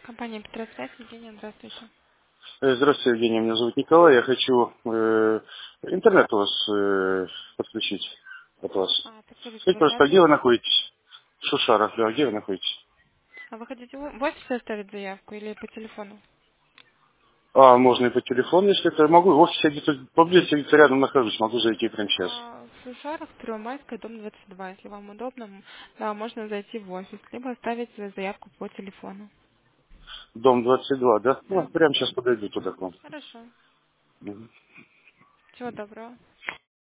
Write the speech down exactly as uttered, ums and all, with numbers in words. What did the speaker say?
Компания Петросвязь, Евгения, здравствуйте. Э, Здравствуйте, Евгений, меня зовут Николай. Я хочу э, интернет у вас э, подключить от вас. А, подскажите, Скажите, ваш просто, адрес? где вы находитесь? В Шушарах, да, где вы находитесь? А вы хотите в в офисе оставить заявку или по телефону? А, можно и по телефону, если это могу. В офисе я где-то поблизости, где-то рядом нахожусь, могу зайти прямо сейчас. А, в Сушарах, Первомайская, дом двадцать два. Если вам удобно, м, да, можно зайти в офис, либо оставить за- заявку по телефону. Дом двадцать два, да? Ну, Да. прямо сейчас подойду туда к вам. Хорошо. Мгм. Всего доброго.